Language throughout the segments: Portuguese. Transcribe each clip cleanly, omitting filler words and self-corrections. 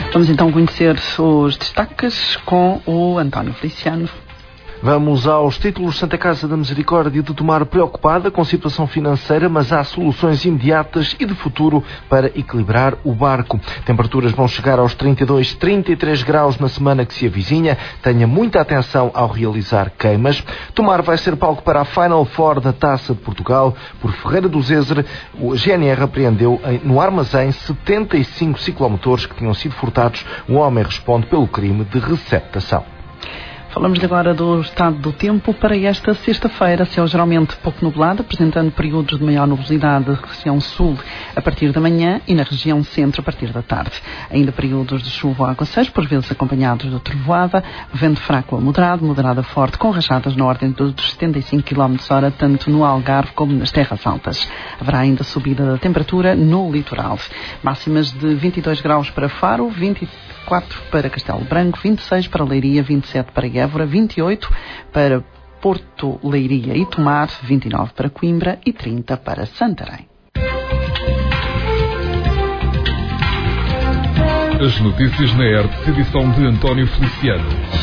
Vamos então conhecer os destaques com o António Feliciano. Vamos aos títulos. Santa Casa da Misericórdia de Tomar preocupada com a situação financeira, mas há soluções imediatas e de futuro para equilibrar o barco. Temperaturas vão chegar aos 32, 33 graus na semana que se avizinha. Tenha muita atenção ao realizar queimas. Tomar vai ser palco para a Final Four da Taça de Portugal. Por Ferreira do Zezer, o GNR apreendeu no armazém 75 ciclomotores que tinham sido furtados. O homem responde pelo crime de receptação. Falamos agora do estado do tempo para esta sexta-feira. Céu geralmente pouco nublado, apresentando períodos de maior nubosidade na região sul a partir da manhã e na região centro a partir da tarde. Ainda períodos de chuva ou aguaceiros, por vezes acompanhados de trovoada, vento fraco a moderado a forte, com rajadas na ordem dos 75 km/h, tanto no Algarve como nas terras altas. Haverá ainda subida da temperatura no litoral. Máximas de 22 graus para Faro, 24 para Castelo Branco, 26 para Leiria, 27 para Évora, 28 para Porto, Leiria e Tomar, 29 para Coimbra e 30 para Santarém. As notícias na ERT, edição de António Feliciano.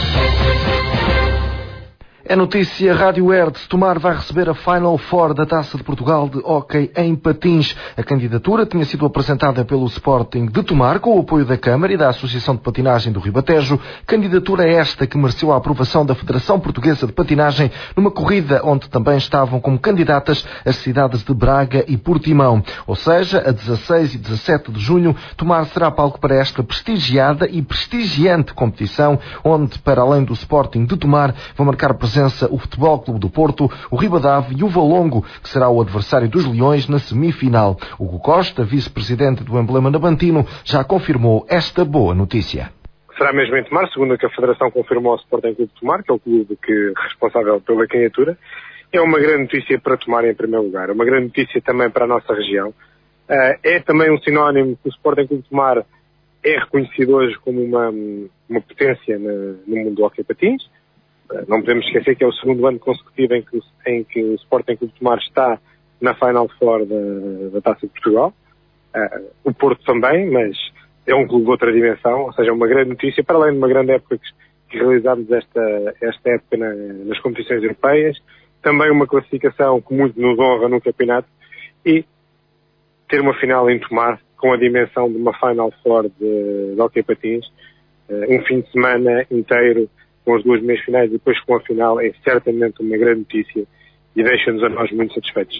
É notícia Rádio ERT. Tomar vai receber a Final Four da Taça de Portugal de hóquei em patins. A candidatura tinha sido apresentada pelo Sporting de Tomar com o apoio da Câmara e da Associação de Patinagem do Ribatejo. Candidatura esta que mereceu a aprovação da Federação Portuguesa de Patinagem numa corrida onde também estavam como candidatas as cidades de Braga e Portimão. Ou seja, a 16 e 17 de junho, Tomar será palco para esta prestigiada e prestigiante competição, onde, para além do Sporting de Tomar, vão marcar presença o Futebol Clube do Porto, o Ribadave e o Valongo, que será o adversário dos Leões na semifinal. Hugo Costa, vice-presidente do Emblema Navantino, já confirmou esta boa notícia. Será mesmo em Tomar, segundo a que a Federação confirmou ao Sporting Clube de Tomar, que é o clube responsável pela candidatura. É uma grande notícia para Tomar em primeiro lugar, é uma grande notícia também para a nossa região. É também um sinónimo que o Sporting Clube de Tomar é reconhecido hoje como uma potência no mundo do hóquei patins. Não podemos esquecer que é o segundo ano consecutivo em que o Sporting Clube de Tomar está na Final Four da Taça de Portugal. O Porto também, mas é um clube de outra dimensão, ou seja, uma grande notícia, para além de uma grande época que realizámos esta época nas competições europeias, também uma classificação que muito nos honra no campeonato e ter uma final em Tomar com a dimensão de uma Final Four de hóquei patins, um fim de semana inteiro com as duas meias finais e depois com a final, é certamente uma grande notícia e deixa-nos a nós muito satisfeitos.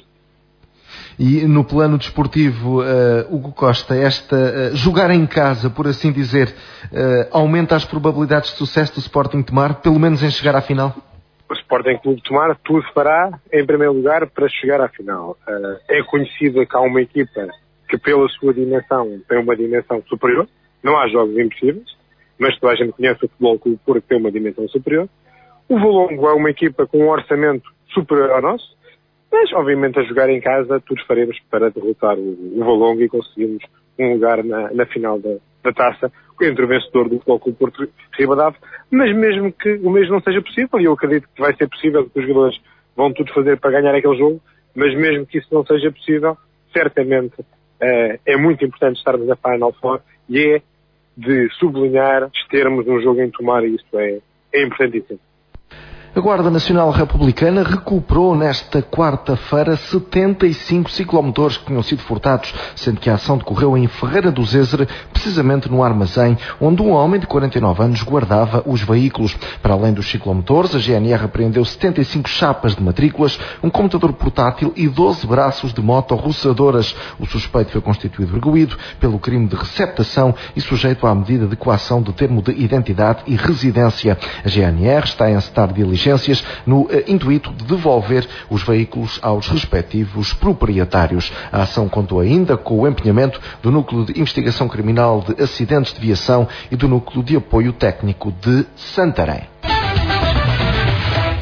E no plano desportivo, Hugo Costa, jogar em casa, por assim dizer, aumenta as probabilidades de sucesso do Sporting Tomar, pelo menos em chegar à final? O Sporting Clube de Tomar tudo fará, em primeiro lugar, para chegar à final. É conhecido que há uma equipa que, pela sua dimensão, tem uma dimensão superior. Não há jogos impossíveis, mas toda a gente conhece o Futebol Clube porque tem uma dimensão superior. O Valongo é uma equipa com um orçamento superior ao nosso, mas obviamente a jogar em casa tudo faremos para derrotar o Valongo e conseguirmos um lugar na final da taça entre o vencedor do Futebol Clube Porto Ribadave. Mas mesmo que o mesmo não seja possível, e eu acredito que vai ser possível, que os jogadores vão tudo fazer para ganhar aquele jogo, mas mesmo que isso não seja possível, certamente é muito importante estarmos na Final Four e é de sublinhar termos um jogo em Tomar, e isso é importantíssimo. A Guarda Nacional Republicana recuperou nesta quarta-feira 75 ciclomotores que tinham sido furtados, sendo que a ação decorreu em Ferreira do Zezer, precisamente no armazém, onde um homem de 49 anos guardava os veículos. Para além dos ciclomotores, a GNR apreendeu 75 chapas de matrículas, um computador portátil e 12 braços de motorroçadoras. O suspeito foi constituído arguido pelo crime de receptação e sujeito à medida de coação do termo de identidade e residência. A GNR está a encetar diligências no intuito de devolver os veículos aos respectivos proprietários. A ação contou ainda com o empenhamento do Núcleo de Investigação Criminal de Acidentes de Viação e do Núcleo de Apoio Técnico de Santarém.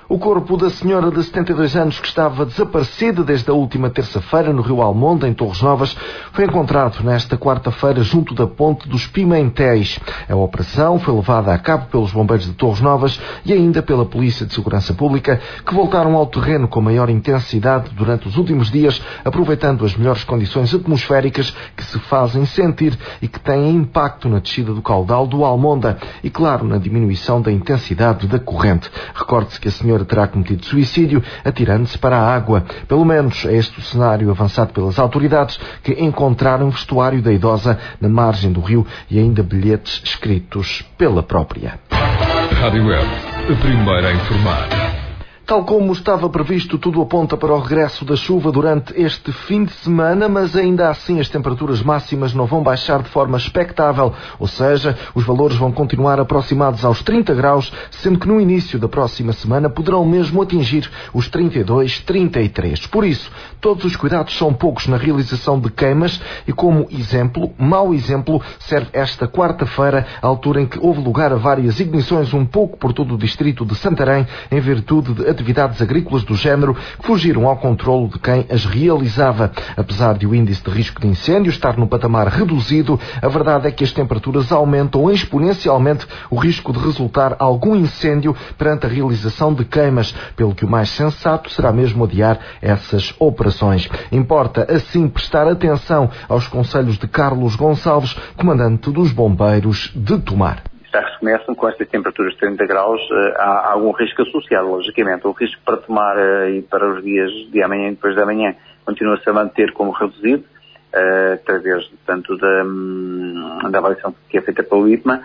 O corpo da senhora de 72 anos que estava desaparecida desde a última terça-feira no Rio Almonda, em Torres Novas, foi encontrado nesta quarta-feira junto da Ponte dos Pimentéis. A operação foi levada a cabo pelos bombeiros de Torres Novas e ainda pela Polícia de Segurança Pública, que voltaram ao terreno com maior intensidade durante os últimos dias, aproveitando as melhores condições atmosféricas que se fazem sentir e que têm impacto na descida do caudal do Almonda e, claro, na diminuição da intensidade da corrente. Recorde-se que a senhora terá cometido suicídio atirando-se para a água. Pelo menos é este o cenário avançado pelas autoridades, que encontraram vestuário da idosa na margem do rio e ainda bilhetes escritos pela própria. Rádio Web, a primeira a informar. Tal como estava previsto, tudo aponta para o regresso da chuva durante este fim de semana, mas ainda assim as temperaturas máximas não vão baixar de forma expectável, ou seja, os valores vão continuar aproximados aos 30 graus, sendo que no início da próxima semana poderão mesmo atingir os 32, 33. Por isso, todos os cuidados são poucos na realização de queimas e, como exemplo, mau exemplo, serve esta quarta-feira, a altura em que houve lugar a várias ignições um pouco por todo o distrito de Santarém, em virtude de atividades agrícolas do género que fugiram ao controlo de quem as realizava. Apesar de o índice de risco de incêndio estar no patamar reduzido, a verdade é que as temperaturas aumentam exponencialmente o risco de resultar algum incêndio perante a realização de queimas, pelo que o mais sensato será mesmo adiar essas operações. Importa, assim, prestar atenção aos conselhos de Carlos Gonçalves, comandante dos Bombeiros de Tomar. Já que se começam com estas temperaturas de 30 graus, há algum risco associado, logicamente. O risco para Tomar e para os dias de amanhã e depois de amanhã continua-se a manter como reduzido, através, tanto da avaliação que é feita pelo IPMA.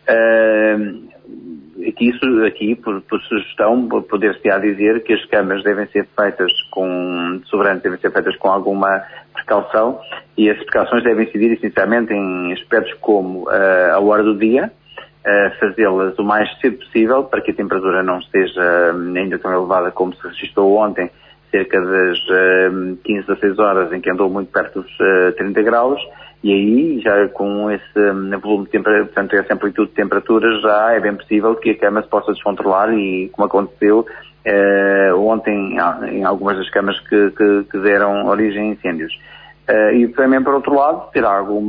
Aqui por sugestão, poder-se-á dizer que as camas devem ser feitas devem ser feitas com alguma precaução, e as precauções devem incidir essencialmente em aspectos como a hora do dia, fazê-las o mais cedo possível para que a temperatura não esteja ainda tão elevada como se registrou ontem, cerca das 15 a 6 horas, em que andou muito perto dos 30 graus, e aí já com esse volume de temperatura, portanto essa amplitude de temperatura, já é bem possível que a cama se possa descontrolar, e como aconteceu ontem em algumas das camas que deram origem a incêndios. E também, por outro lado, ter algum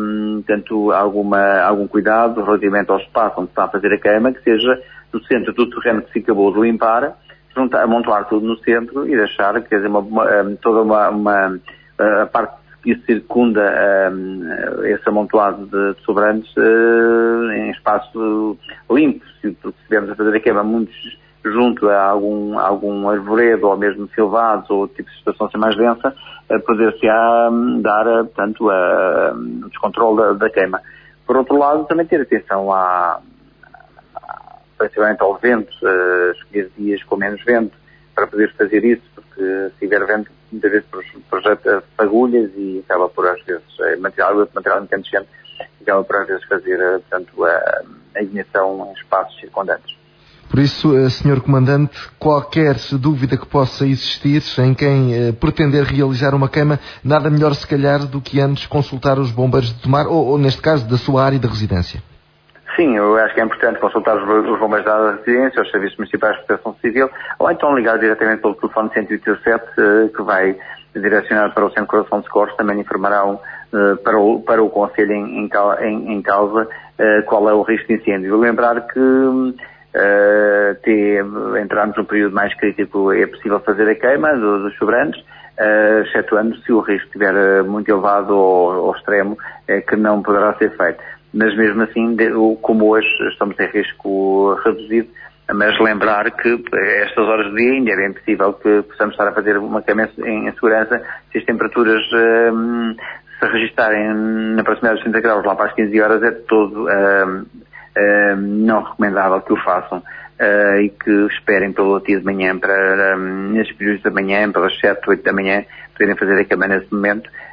cuidado relativamente ao espaço onde está a fazer a queima, que seja no centro do terreno que se acabou de limpar, amontoar tudo no centro e deixar, quer dizer, toda a parte que circunda esse amontoado de sobrantes em espaço limpo. Se estivermos a fazer a queima muito junto a algum arvoredo ou mesmo silvados ou tipo de situação assim mais densa, poder-se-á dar, portanto, o descontrole da queima. Por outro lado, também ter atenção principalmente ao vento, escolher dias com menos vento para poder fazer isso, porque se tiver vento, muitas vezes projeta fagulhas e acaba por, às vezes, material incandescente, acaba por, às vezes, fazer, portanto, a ignição em espaços circundantes. Por isso, Sr. Comandante, qualquer dúvida que possa existir em quem pretender realizar uma queima, nada melhor se calhar do que antes consultar os bombeiros de Tomar, ou neste caso da sua área de residência. Sim, eu acho que é importante consultar os bombeiros da área de residência, os serviços municipais de proteção civil, ou então ligar diretamente pelo telefone 187, que vai direcionar para o Centro de Coração de Socorros, também informarão para o Conselho em causa qual é o risco de incêndio. Vou lembrar que entrarmos num período mais crítico, é possível fazer a queima dos sobrantes, excetuando se o risco estiver muito elevado ou extremo, que não poderá ser feito. Mas mesmo assim, como hoje estamos em risco reduzido, mas lembrar que a estas horas do dia ainda é bem possível que possamos estar a fazer uma queima em segurança, se as temperaturas se registarem na proximidade dos 30 graus lá para as 15 horas, é de todo não recomendável que o façam e que esperem pelo dia de manhã, para nesses períodos da manhã, pelas 7, 8 da manhã, poderem fazer a queima nesse momento,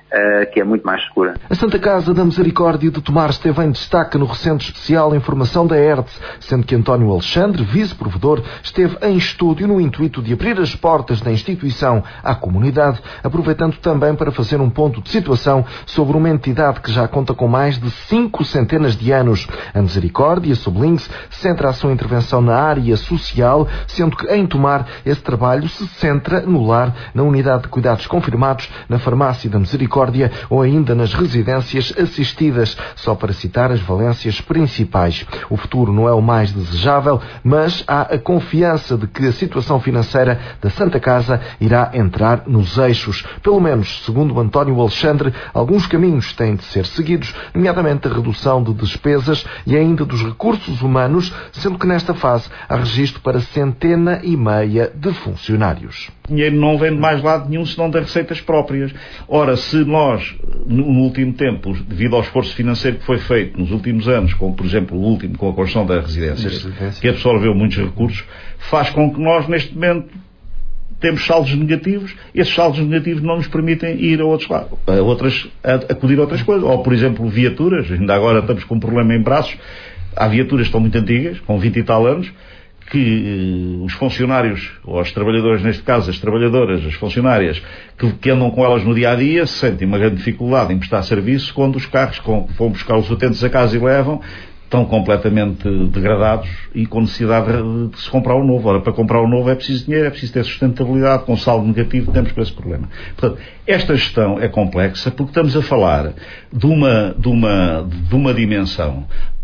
que é muito mais segura. A Santa Casa da Misericórdia de Tomar esteve em destaque no recente especial Informação da ERTE, sendo que António Alexandre, vice-provedor, esteve em estúdio no intuito de abrir as portas da instituição à comunidade, aproveitando também para fazer um ponto de situação sobre uma entidade que já conta com mais de 5 centenas de anos. A Misericórdia, sublinhe-se, centra a sua intervenção na área social, sendo que em Tomar esse trabalho se centra no lar, na unidade de cuidados confirmados, na farmácia da Misericórdia ou ainda nas residências assistidas, só para citar as valências principais. O futuro não é o mais desejável, mas há a confiança de que a situação financeira da Santa Casa irá entrar nos eixos. Pelo menos, segundo António Alexandre, alguns caminhos têm de ser seguidos, nomeadamente a redução de despesas e ainda dos recursos humanos, sendo que nesta fase há registro para 150 de funcionários. O dinheiro não vem de mais lado nenhum senão das receitas próprias. Ora, se nós, no último tempo, devido ao esforço financeiro que foi feito nos últimos anos, como por exemplo o último com a construção das residências, que absorveu muitos recursos, faz com que nós neste momento temos saldos negativos. Esses saldos negativos não nos permitem ir a outros lados, acudir a outras coisas. Ou por exemplo viaturas, ainda agora estamos com um problema em Braços, há viaturas que estão muito antigas, com 20 e tal anos, que os funcionários, ou os trabalhadores, neste caso as trabalhadoras, as funcionárias, que andam com elas no dia-a-dia, sentem uma grande dificuldade em prestar serviço quando os carros que vão buscar os utentes a casa e levam, estão completamente degradados e com necessidade de se comprar um novo. Ora, para comprar um novo é preciso dinheiro, é preciso ter sustentabilidade, com saldo negativo temos para esse problema. Portanto, esta gestão é complexa porque estamos a falar de uma dimensão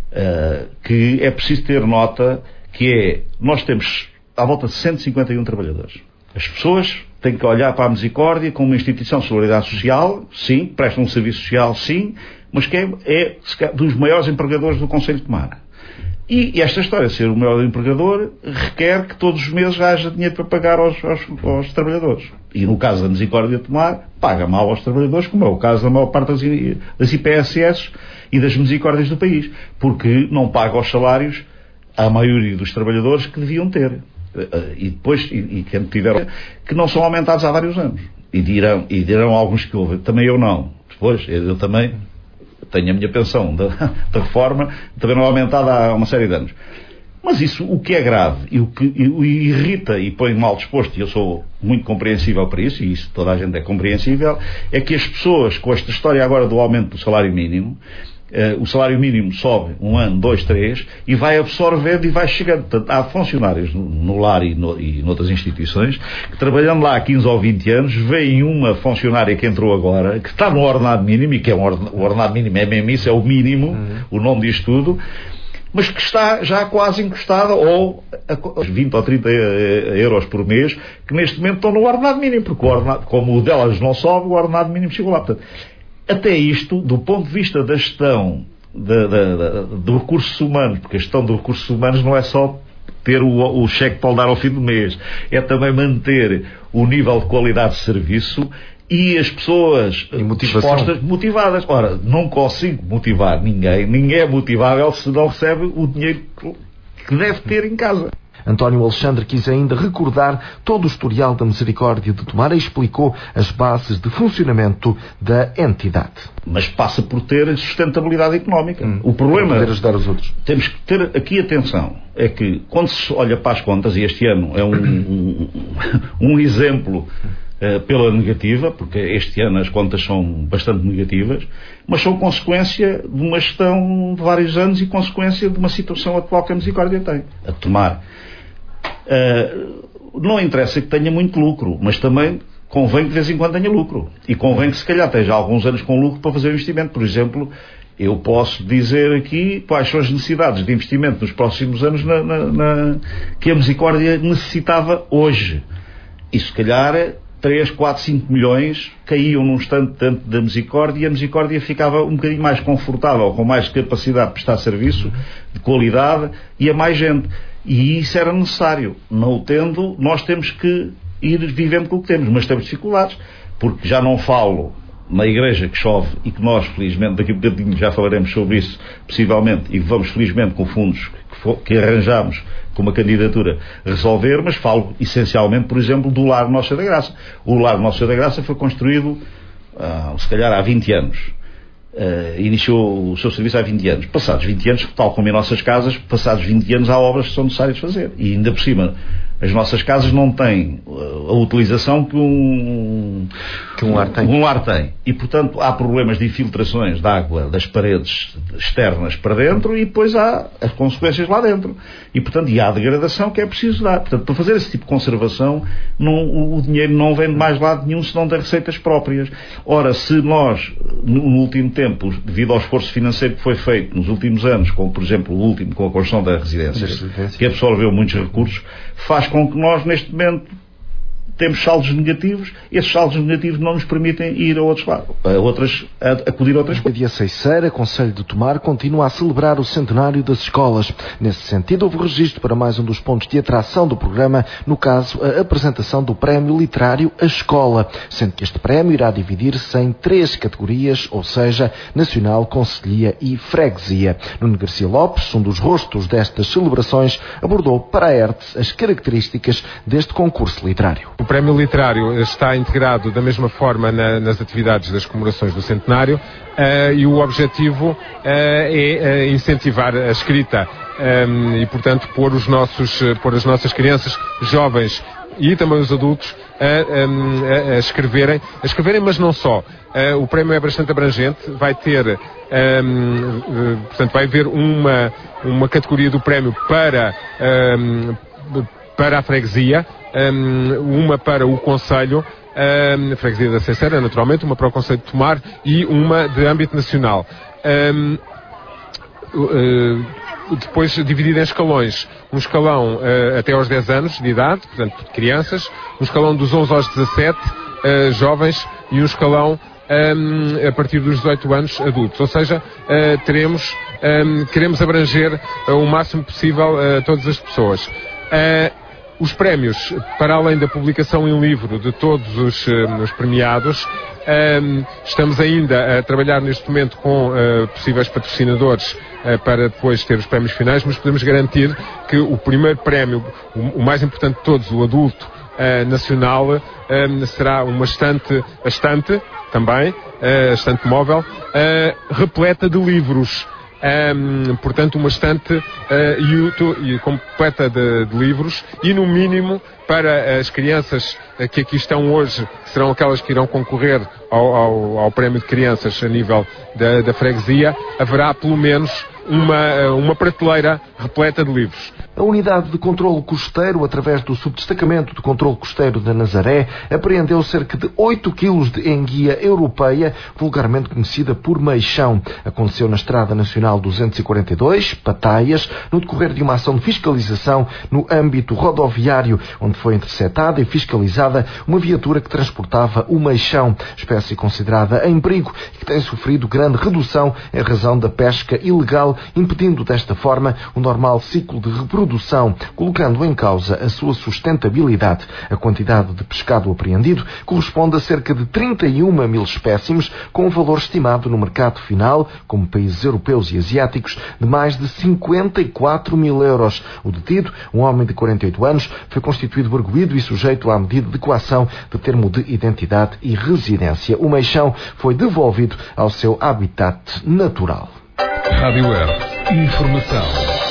que é preciso ter nota, que é, nós temos à volta de 151 trabalhadores. As pessoas têm que olhar para a Misericórdia como uma instituição de solidariedade social, sim, prestam um serviço social, sim, mas que é dos maiores empregadores do Concelho de Tomar. E esta história de ser o maior empregador requer que todos os meses haja dinheiro para pagar aos trabalhadores. E no caso da Misericórdia de Tomar, paga mal aos trabalhadores, como é o caso da maior parte das IPSS e das Misericórdias do país, porque não paga os salários à maioria dos trabalhadores que deviam ter. E depois, quem tiver, que não são aumentados há vários anos. E dirão alguns que houve. Também eu não. Depois, eu também tenho a minha pensão da reforma, também não é aumentada há uma série de anos. Mas isso, o que é grave e o que irrita e põe mal disposto, e eu sou muito compreensível para isso, e isso toda a gente é compreensível, é que as pessoas, com esta história agora do aumento do salário mínimo, o salário mínimo sobe 1 ano, 2, 3 e vai absorvendo e vai chegando. Portanto, há funcionários no lar e noutras instituições que, trabalhando lá há 15 ou 20 anos, veem uma funcionária que entrou agora, que está no ordenado mínimo, e que é o ordenado mínimo, é mesmo isso, é o mínimo, o nome disto tudo, mas que está já quase encostada, ou a 20 ou 30 euros por mês, que neste momento estão no ordenado mínimo, porque como o delas não sobe, o ordenado mínimo chegou lá. Portanto, até isto, do ponto de vista da gestão de recursos humanos, porque a gestão de recursos humanos não é só ter o cheque para o dar ao fim do mês, é também manter o nível de qualidade de serviço e as pessoas dispostas, motivadas. Ora, não consigo motivar ninguém é motivável se não recebe o dinheiro que deve ter em casa. António Alexandre quis ainda recordar todo o historial da Misericórdia de Tomar e explicou as bases de funcionamento da entidade. Mas passa por ter sustentabilidade económica. O problema... Poder ajudar os outros. Temos que ter aqui atenção. É que quando se olha para as contas, e este ano é um exemplo pela negativa, porque este ano as contas são bastante negativas, mas são consequência de uma gestão de vários anos e consequência de uma situação atual que a Misericórdia tem a tomar. Não interessa que tenha muito lucro, mas também convém que de vez em quando tenha lucro. E convém que se calhar esteja alguns anos com lucro para fazer o investimento. Por exemplo, eu posso dizer aqui quais são as necessidades de investimento nos próximos anos que a Misericórdia necessitava hoje. E se calhar 3, 4, 5 milhões caíam num instante tanto da Misericórdia, e a Misericórdia ficava um bocadinho mais confortável, com mais capacidade de prestar serviço, de qualidade, e a mais gente. E isso era necessário. Não o tendo, nós temos que ir vivendo com o que temos, mas temos dificuldades, porque já não falo na igreja que chove e que nós, felizmente, daqui a um bocadinho já falaremos sobre isso, possivelmente, e vamos, felizmente, com fundos que arranjamos com uma candidatura resolver, mas falo essencialmente, por exemplo, do Lar Nossa da Graça. O Lar Nossa da Graça foi construído se calhar há 20 anos, iniciou o seu serviço há 20 anos. Passados 20 anos, tal como em nossas casas, passados 20 anos há obras que são necessárias de fazer. E ainda por cima, as nossas casas não têm a utilização que um lar tem. E, portanto, há problemas de infiltrações de água das paredes externas para dentro e depois há as consequências lá dentro. E, portanto, há a degradação que é preciso dar. Portanto, para fazer esse tipo de conservação, o dinheiro não vem de mais lado nenhum, senão das receitas próprias. Ora, se nós, no último tempo, devido ao esforço financeiro que foi feito nos últimos anos, como, por exemplo, o último, com a construção da residência, que absorveu muitos recursos, faz com que nós, neste momento, temos saldos negativos. Esses saldos negativos não nos permitem ir a outros lados, acudir a outras coisas. Dia Ceiceira, Concelho de Tomar, continua a celebrar o centenário das escolas. Nesse sentido, houve registro para mais um dos pontos de atração do programa, no caso, a apresentação do prémio literário A Escola, sendo que este prémio irá dividir-se em 3 categorias, ou seja, Nacional, Concelhia e Freguesia. Nuno Garcia Lopes, um dos rostos destas celebrações, abordou para a ERTE as características deste concurso literário. O prémio literário está integrado da mesma forma nas atividades das comemorações do centenário e o objetivo é incentivar a escrita e, portanto, pôr as nossas crianças, jovens e também os adultos a escreverem, mas não só. O prémio é bastante abrangente, vai ter, portanto, vai haver uma categoria do prémio para a freguesia, uma para o Concelho, a freguesia da Ceiceira, naturalmente, uma para o Concelho de Tomar e uma de âmbito nacional. Depois dividido em escalões, um escalão até aos 10 anos de idade, portanto, crianças, um escalão dos 11 aos 17, jovens, e um escalão a partir dos 18 anos adultos. Ou seja, queremos abranger o máximo possível todas as pessoas. Os prémios, para além da publicação em livro de todos os premiados, estamos ainda a trabalhar neste momento com possíveis patrocinadores para depois ter os prémios finais, mas podemos garantir que o primeiro prémio, o mais importante de todos, o adulto nacional, será uma estante também, a estante móvel, repleta de livros. Portanto, uma estante completa de livros e, no mínimo, para as crianças que aqui estão hoje, que serão aquelas que irão concorrer ao prémio de crianças a nível da freguesia, haverá pelo menos uma prateleira repleta de livros. A unidade de controlo costeiro, através do subdestacamento de controlo costeiro da Nazaré, apreendeu cerca de 8 quilos de enguia europeia, vulgarmente conhecida por meixão. Aconteceu na Estrada Nacional 242, Pataias, no decorrer de uma ação de fiscalização no âmbito rodoviário, onde foi interceptada e fiscalizada uma viatura que transportava o meixão, espécie considerada em perigo e que tem sofrido grande redução em razão da pesca ilegal, impedindo desta forma o normal ciclo de reprodução, colocando em causa a sua sustentabilidade. A quantidade de pescado apreendido corresponde a cerca de 31 mil espécimes, com um valor estimado no mercado final, como países europeus e asiáticos, de mais de 54 mil euros. O detido, um homem de 48 anos, foi constituído arguido e sujeito à medida de coação de termo de identidade e residência. O meixão foi devolvido ao seu habitat natural. Rádio ERTE. Informação.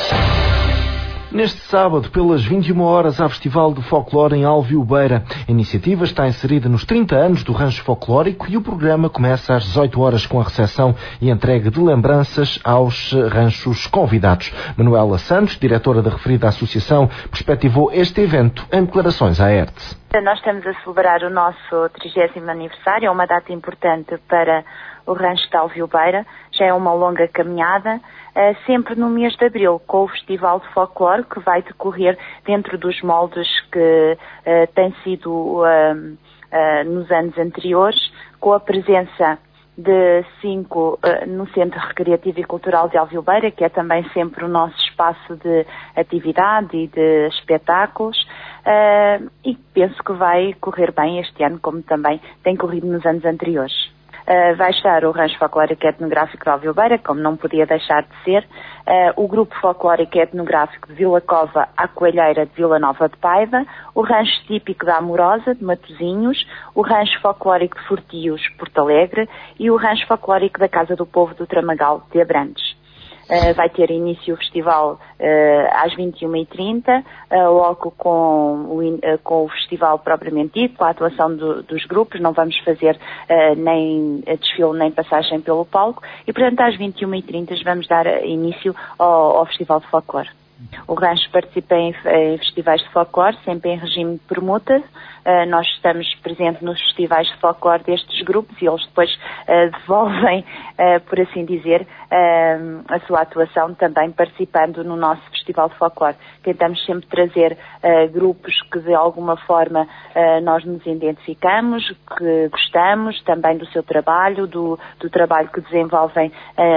Neste sábado, pelas 21 horas, há Festival de Folclore em Alviobeira. A iniciativa está inserida nos 30 anos do Rancho Folclórico e o programa começa às 18 horas com a recepção e entrega de lembranças aos ranchos convidados. Manuela Santos, diretora da referida associação, perspectivou este evento em declarações à ERTE. Nós estamos a celebrar o nosso 30º aniversário, é uma data importante para o Rancho de Alviobeira, já é uma longa caminhada, sempre no mês de abril, com o Festival de Folclore, que vai decorrer dentro dos moldes que tem sido nos anos anteriores, com a presença de 5 no Centro Recreativo e Cultural de Alviobeira, que é também sempre o nosso espaço de atividade e de espetáculos, e penso que vai correr bem este ano, como também tem corrido nos anos anteriores. vai estar o Rancho Folclórico Etnográfico de Alvilbeira, como não podia deixar de ser, o Grupo Folclórico Etnográfico de Vila Cova à Coelheira de Vila Nova de Paiva, o Rancho Típico da Amorosa, de Matosinhos, o Rancho Folclórico de Fortios, Porto Alegre, e o Rancho Folclórico da Casa do Povo do Tramagal, de Abrantes. Vai ter início o festival às 21h30, logo com o festival propriamente dito, com a atuação dos grupos. Não vamos fazer nem desfile nem passagem pelo palco e, portanto, às 21h30 vamos dar início ao Festival de Folclore. O Rancho participa em festivais de folclore, sempre em regime de permuta. Nós estamos presentes nos festivais de folclore destes grupos e eles depois devolvem, por assim dizer, a sua atuação também participando no nosso festival de folclore. Tentamos sempre trazer grupos que de alguma forma nós nos identificamos, que gostamos também do seu trabalho, do trabalho que desenvolvem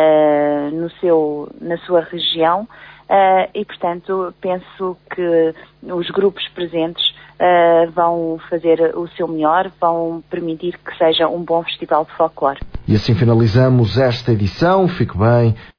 na sua região. E, portanto, penso que os grupos presentes vão fazer o seu melhor, vão permitir que seja um bom festival de folclore. E assim finalizamos esta edição. Fique bem,